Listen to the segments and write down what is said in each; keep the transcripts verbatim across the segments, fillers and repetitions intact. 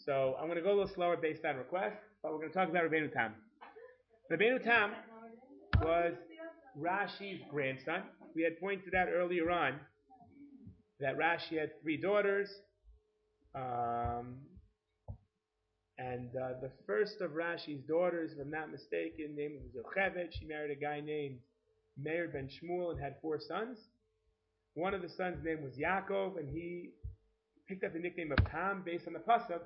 So I'm going to go a little slower based on request, but we're going to talk about Rabbeinu Tam. Rabbeinu Tam was Rashi's grandson. We had pointed out earlier on that Rashi had three daughters, um, and uh, the first of Rashi's daughters, if I'm not mistaken, named was Yocheved. She married a guy named Meir ben Shmuel and had four sons. One of the sons' name was Yaakov, and he picked up the nickname of Tam based on the pasuk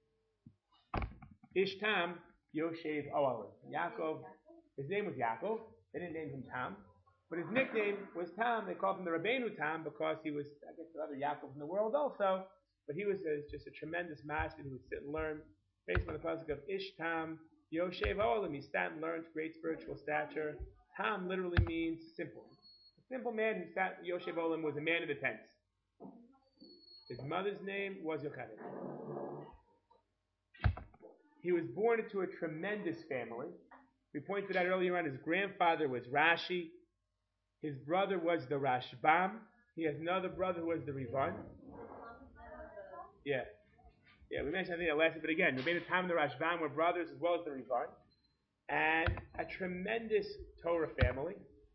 Ish Tam Yoshev Oalim. Yaakov, his name was Yaakov. They didn't name him Tam, but his nickname was Tam. They called him the Rabbeinu Tam because he was, I guess, the other Yaakov in the world also. But he was a, just a tremendous master who would sit and learn based on the pasuk of Ish Tam Yoshev Oalim. He sat and learned great spiritual stature. Tam literally means simple. A simple man who sat Yoshev Oalim was a man of the tents. His mother's name was Yocheved. He was born into a tremendous family. We pointed out earlier on his grandfather was Rashi. His brother was the Rashbam. He has another brother who was the Rivan. Yeah. Yeah, we mentioned I think that last but again, Rabbeinu Tam and the Rashbam were brothers as well as the Rivan. And a tremendous Torah family.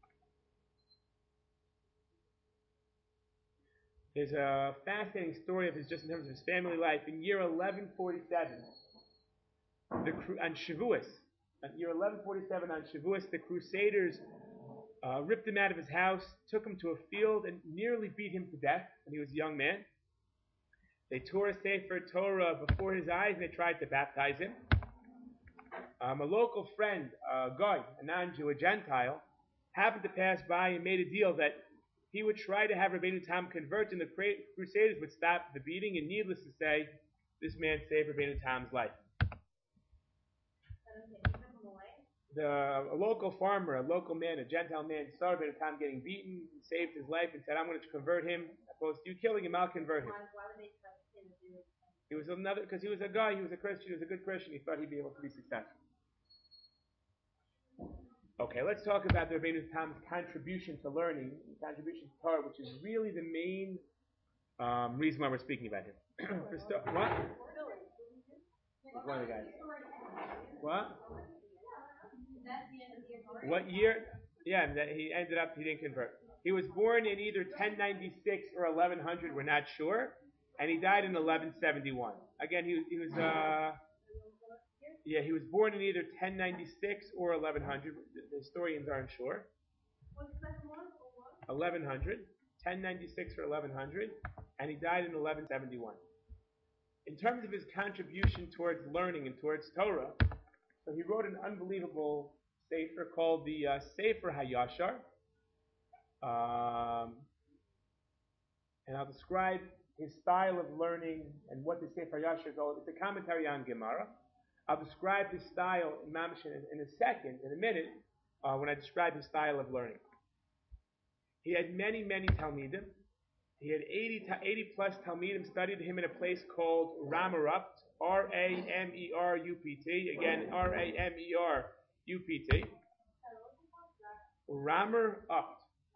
There's a fascinating story of his, just in terms of his family life. In year eleven forty-seven, the, on Shavuos, on year eleven forty-seven on Shavuos, the Crusaders uh, ripped him out of his house, took him to a field, and nearly beat him to death when he was a young man. They tore a Sefer Torah before his eyes, and they tried to baptize him. Um, a local friend, a guy, a non-Jew, a Gentile, happened to pass by and made a deal that he would try to have Rabbeinu Tam convert, and the Crusaders would stop the beating, and needless to say, this man saved Rabbeinu Tam's life. The, a local farmer, a local man, a Gentile man, saw Rabbeinu Tam getting beaten, saved his life, and said, I'm going to convert him. Opposed to you killing him, I'll convert him. He was another, because he was a guy, he was a Christian, he was a good Christian, he thought he'd be able to be successful. Okay, let's talk about the Rabbeinu Tam's contribution to learning, contribution to Torah, which is really the main um, reason why we're speaking about him. For st- what? One of the guys. What? What year? Yeah, that he ended up, he didn't convert. He was born in either ten ninety-six or eleven hundred, we're not sure, and he died in eleven seventy-one. Again, he, he was... Uh, Yeah, he was born in either ten ninety-six or eleven hundred. The historians aren't sure. eleven hundred, ten ninety-six or eleven hundred, and he died in eleven seventy-one. In terms of his contribution towards learning and towards Torah, so he wrote an unbelievable sefer called the uh, Sefer HaYashar. Um, and I'll describe his style of learning and what the Sefer HaYashar is all. It's a commentary on Gemara. I'll describe his style in Mamish in, in a second, in a minute, uh, when I describe his style of learning. He had many, many Talmidim. He had eighty, eighty plus Talmidim studied him in a place called Ramarupt, R A M E R U P T. Again, R A M E R U P T. Ramarupt.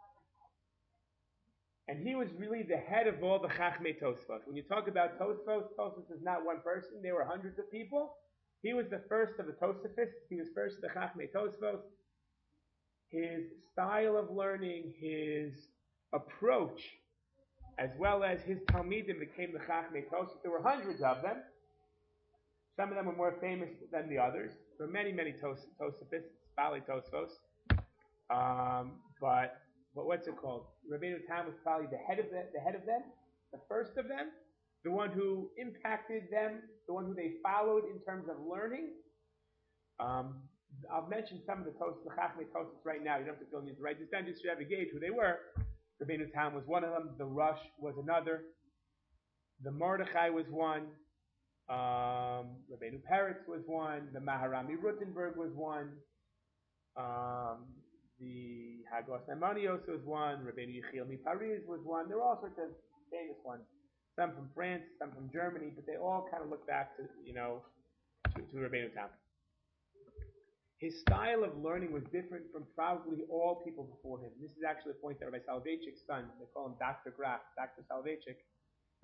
And he was really the head of all the Chachmei Tosfos. When you talk about Tosfos, Tosfos is not one person. There were hundreds of people. He was the first of the Tosafists. He was first of the Chachmei Tosfos. His style of learning, his approach, as well as his Talmidim became the Chachmei Tosfos. There were hundreds of them. Some of them were more famous than the others. There were many, many tos, Tosafists, Bali Tosfos. Um, but, but what's it called? Rabbeinu Tam was probably the head of the, the head of them, the first of them. The one who impacted them, the one who they followed in terms of learning. Um, I'll mention some of the Tosfos, the Chachmei Tosfos right now. You don't have to go need to write this down, just to have a gauge who they were. Rabbeinu Tam was one of them. The Rush was another. The Mordechai was one. Um, Rabbeinu Peretz was one. The Maharami Rutenberg was one. Um, the Hagos Maimonios was one. Rabbeinu Yechiel MiParis was one. There were all sorts of famous ones. Some from France, some from Germany, but they all kind of look back to, you know, to, to Rabbeinu Tam. His style of learning was different from probably all people before him. This is actually a point that Rabbi Soloveitchik's son, they call him Doctor Graf, Doctor Soloveitchik.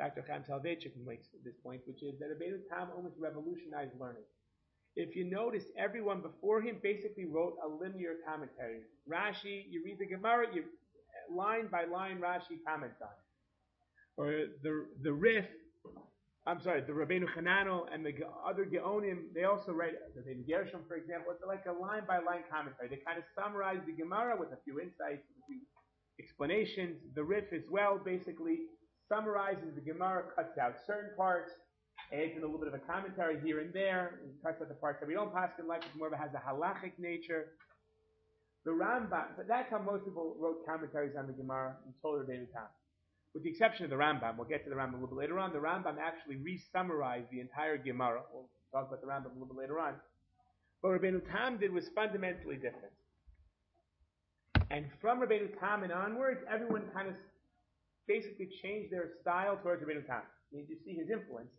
Doctor Chaim Soloveitchik makes this point, which is that Rabbeinu Tam almost revolutionized learning. If you notice, everyone before him basically wrote a linear commentary. Rashi, you read the Gemara, you line by line Rashi comments on it. Or the the Rif, I'm sorry, the Rabbeinu Hananel and the other Geonim, they also write, the Rabbeinu Gershom, for example, it's like a line by line commentary. They kind of summarize the Gemara with a few insights, a few explanations. The Rif as well basically summarizes the Gemara, cuts out certain parts, adds in a little bit of a commentary here and there, and cuts out the parts that we don't pass in like, it's more of a has a halachic nature. The Rambam, but that's how most people wrote commentaries on the Gemara in Torah Rabbeinu Tam. With the exception of the Rambam, we'll get to the Rambam a little bit later on. The Rambam actually re-summarized the entire Gemara. We'll talk about the Rambam a little bit later on. What Rabbeinu Tam did was fundamentally different. And from Rabbeinu Tam and onwards, everyone kind of basically changed their style towards Rabbeinu Tam. You see his influence.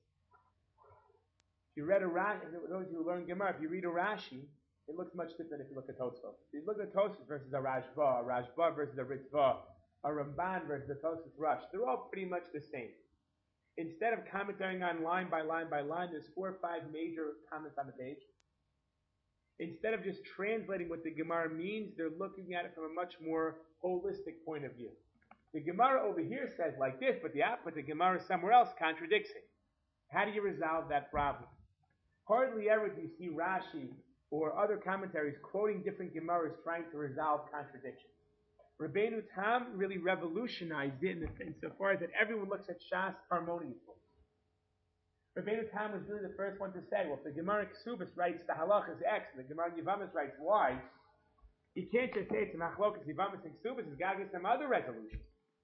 If you read a Rashi, those who learn Gemara, if you read a Rashi, it looks much different if you look at Tosfos. If you look at Tosfos versus a Rashba, a Rashba versus a Ritzvah, a Ramban versus the Tosfos Rush, they're all pretty much the same. Instead of commentating on line by line by line, there's four or five major comments on the page. Instead of just translating what the Gemara means, they're looking at it from a much more holistic point of view. The Gemara over here says like this, but the but the Gemara somewhere else contradicts it. How do you resolve that problem? Hardly ever do you see Rashi or other commentaries quoting different Gemaras trying to resolve contradictions. Rabbeinu Tam really revolutionized it insofar as that everyone looks at Shas harmoniously. Rabbeinu Tam was really the first one to say, well, if the Gemara Ksubas writes the halachas X and the Gemara Yevamis writes Y, you can't just say it's machlokas Yevamis and Ksubas, it's got to get some other resolution.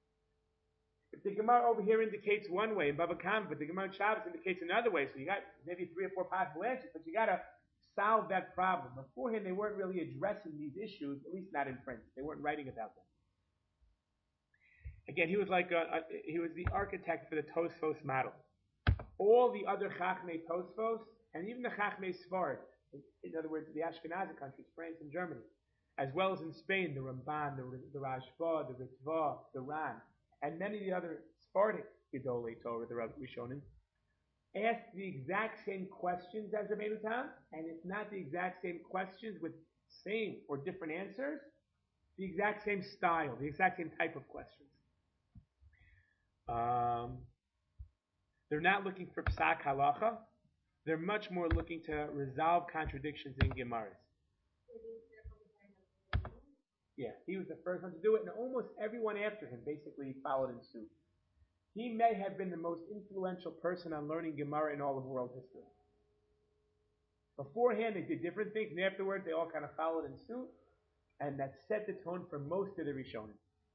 If the Gemara over here indicates one way in Bava Kama, but the Gemara Shabbos indicates another way, so you got maybe three or four possible answers, but you got to solve that problem. Beforehand, they weren't really addressing these issues, at least not in print. They weren't writing about them. Again, he was like a, a, he was the architect for the Tosfos model. All the other Chachmei Tosfos, and even the Chachmei Sfard, in other words, the Ashkenazi countries, France and Germany, as well as in Spain, the Ramban, the, the Rashba, the Ritzvah, the Ran, and many of the other Sephardic Gedolei Torah, the Rishonim, ask the exact same questions as Rabbeinu Tam, and it's not the exact same questions with same or different answers, the exact same style, the exact same type of questions. Um, they're not looking for psak halacha. They're much more looking to resolve contradictions in Gemaras. Yeah, he was the first one to do it, and almost everyone after him basically followed in suit. He may have been the most influential person on learning Gemara in all of world history. Beforehand, they did different things, and afterwards, they all kind of followed in suit, and that set the tone for most of the Rishonim.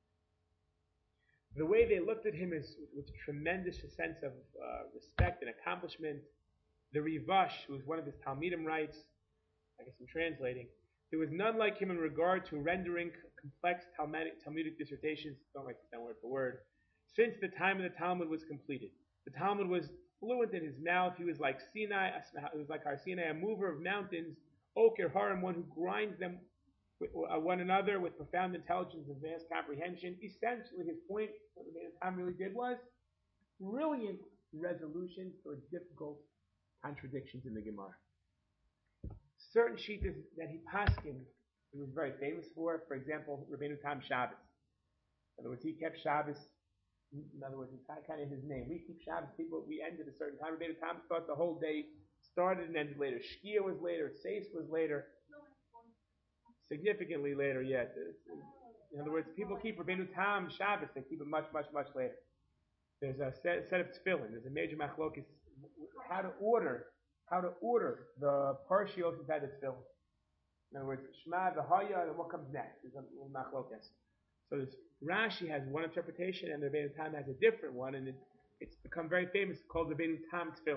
The way they looked at him is with a tremendous sense of uh, respect and accomplishment. The Rivash, who was one of his Talmidim, writes, I guess I'm translating, there was none like him in regard to rendering complex Talmudic, Talmudic dissertations, don't write this down word for word, since the time of the Talmud was completed. The Talmud was fluent in his mouth. He was like Sinai, he was like our Sinai, a mover of mountains, Oker Harim, one who grinds them with uh, one another with profound intelligence and vast comprehension. Essentially, his point, what the Tam really did was brilliant resolutions for difficult contradictions in the Gemara. Certain shittas that he paskin, he was very famous for. For example, Rabbeinu Tam Shabbos. In other words, he kept Shabbos. In other words, it's kind of his name. We keep Shabbos. People, we end at a certain time. Rabbeinu Tam thought the whole day started and ended later. Shkia was later. Seis was later. Significantly later yet. In other words, people keep Rabbeinu Tam Shabbos. They keep it much, much, much later. There's a set, set of tefillin. There's a major machlokes how to order how to order the parshios inside the tefillin. In other words, Shema, V'haya, and what comes next? There's a little machlokes. So this, Rashi has one interpretation, and the Rabbeinu Tam has a different one, and it, it's become very famous, called the Rabbeinu Tam tefillin.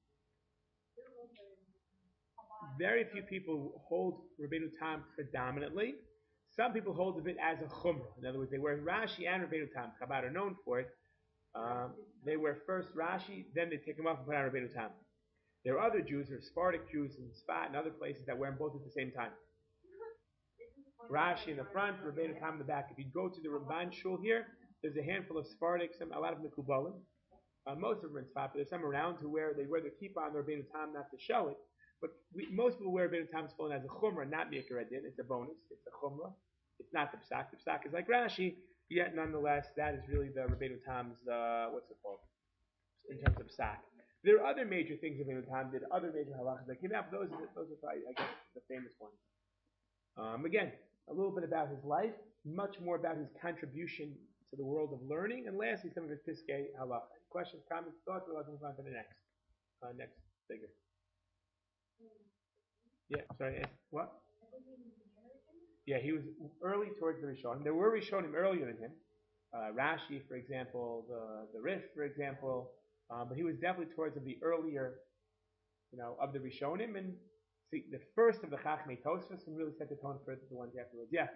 Very few people hold Rabbeinu Tam predominantly. Some people hold of it as a chumrah. In other words, they wear Rashi and Rabbeinu Tam. Chabad are known for it. Um, they wear first Rashi, then they take them off and put on Rabbeinu Tam. There are other Jews, or Sephardic Jews in Sfat and other places that wear them both at the same time. Rashi in the front, Rabbeinu Tam in the back. If you go to the Ramban shul here, there's a handful of Sephardic, some, a lot of Mekubalim. Uh, most of them are in Tzfat, but there's some around who wear they wear their kippah on their Rabbeinu Tam not to show it. But we, most people wear Rabbeinu Tam's phone as a chumrah, not Mikra Din. It's a bonus. It's a chumrah. It's not the psak. The psak is like Rashi. Yet nonetheless, that is really the Rabbeinu Tam's uh, what's it called in terms of psak. There are other major things Rabbeinu Tam did, other major halachas that came out. Those are those are probably, I guess, the famous ones. Um, again, a little bit about his life, much more about his contribution to the world of learning, and lastly, some of his piskei halacha. Questions, comments, thoughts? We'll move on to the next, uh, next figure. Yeah, sorry. What? Yeah, he was early towards the Rishonim. There were Rishonim earlier than him. Uh, Rashi, for example, the the Rif, for example, um, but he was definitely towards the earlier, you know, of the Rishonim, and see, the first of the Chachmei Tosfos, and really set the tone for the ones afterwards. Yeah.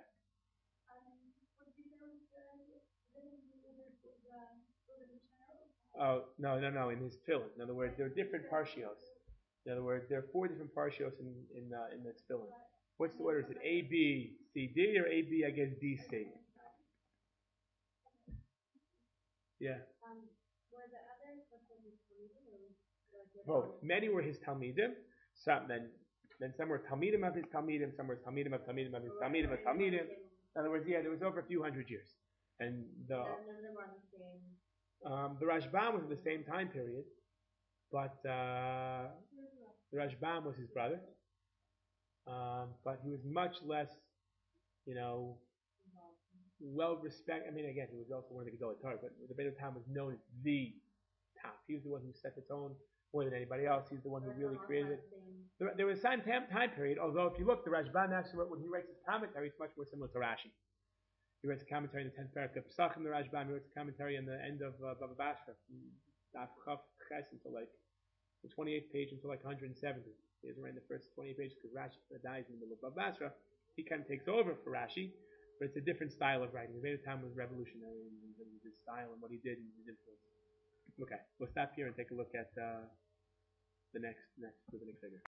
Oh, no, no, no, in his tefillin. In other words, there are different parshios. In other words, there are four different parshios in in uh, in the tefillin. What's the order? Is it A, B, C, D, or A, B, I guess, D, C? Yeah. Both. Many were his Talmidim. Some, then, then some were Talmidim of his Talmidim. Some were Talmidim of Talmidim of his Talmidim of Talmidim. In other words, yeah, there was over a few hundred years. And the um, the Rashbam was in the same time period, but uh, the Rashbam was his brother. Um, but he was much less, you know, well respected. I mean, again, he was also one of the Gedolei Torah, but the Beit Tam was known as the top. He was the one who set the tone more than anybody else. He's the one who really created it. There, there was a time, time period, although if you look, the Rashbam actually, when he writes his commentary, it's much more similar to Rashi. He writes a commentary in the tenth parak of Pesachim, the Rashbam. He writes a commentary in the end of uh, Baba Basra, from Daf Chaf Ches until like the twenty-eighth page until like one hundred seventy. He doesn't write in the first twenty-eight pages because Rashi dies in the middle of Baba Basra. He kind of takes over for Rashi, but it's a different style of writing. The Beit Tam was revolutionary in, in his style and what he did and his influence. Okay, we'll stop here and take a look at uh, the next next with the next figure.